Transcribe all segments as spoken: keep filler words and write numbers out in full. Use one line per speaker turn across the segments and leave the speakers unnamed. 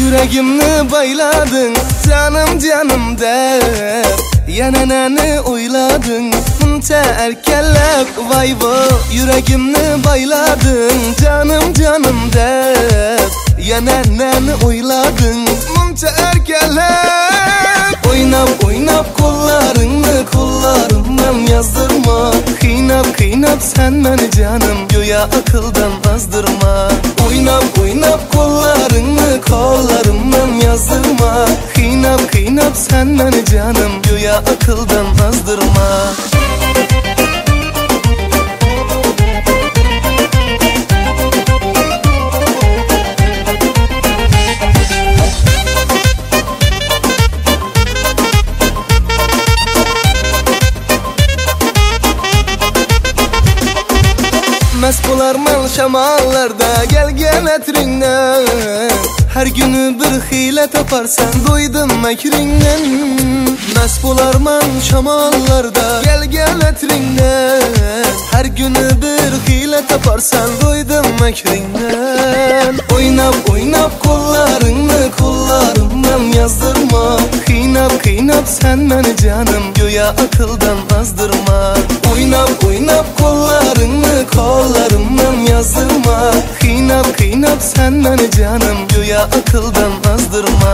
Yüreğimni bayladın canım canım der. Yana nəni oyladın bunca erkellep vay vay. Yüreğimni bayladın canım canım der. Yana nəni oyladın bunca erkellep. Oynap oynap kollarını kollarımdan yazdırma. Kıynap kıynap sen beni canım göya akıldan azdırma. Oynap oynap kollarını kollarımdan yazdırma. Kıynap kıynap sen beni canım göya akıldan azdırma. Mest bularman şamallarda gel gel etrinle. Her günü bir hile taparsan doydum mekrinden. Mest bularman şamallarda gel gel etrinle. Her günü bir hile taparsan doydum mekrinden. Oynap oynap kollarını kollarımdan yazdırma. Kıynap kıynap sen beni canım göya akıldan azdırma. Oynap oynap kollarını kollarımdan yazdırma. Kıynap kıynap sen beni canım göya akıldan azdırma.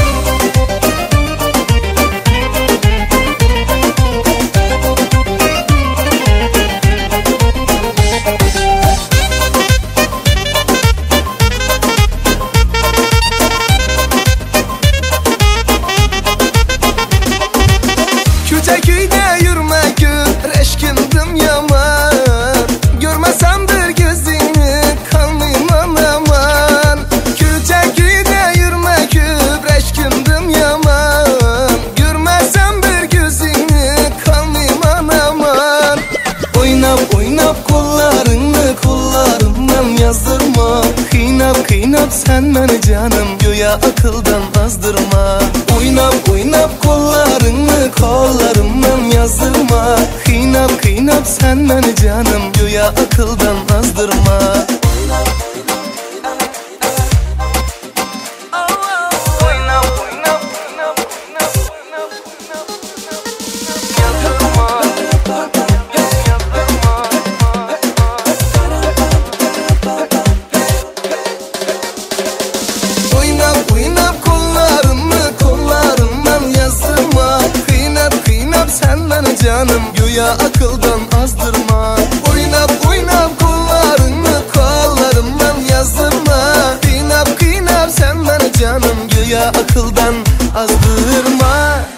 Küçe köyde yürümek reşkindim yaman. Görmesem bir gözünü kanlıyım aman. Küçe köyde yürümek reşkindim yaman. Görmesem bir gözünü kanlıyım aman. Oynap oynap kollarını kollarımdan yazdırma. Kıynap kıynap sen beni canım göya akıldan azdırma. Oynap oynap kollarını kollarımdan yazdırma. Kıynap kıynap sen beni canım göya akıldan azdırma. Oynap oynap kollarını kollarımdan yazdırma. Kıynap kıynap sen beni canım göya akıldan azdırma. Oynap oynap kollarını kollarımdan yazdırma. Kıynap kıynap sen beni canım göya akıldan azdırma.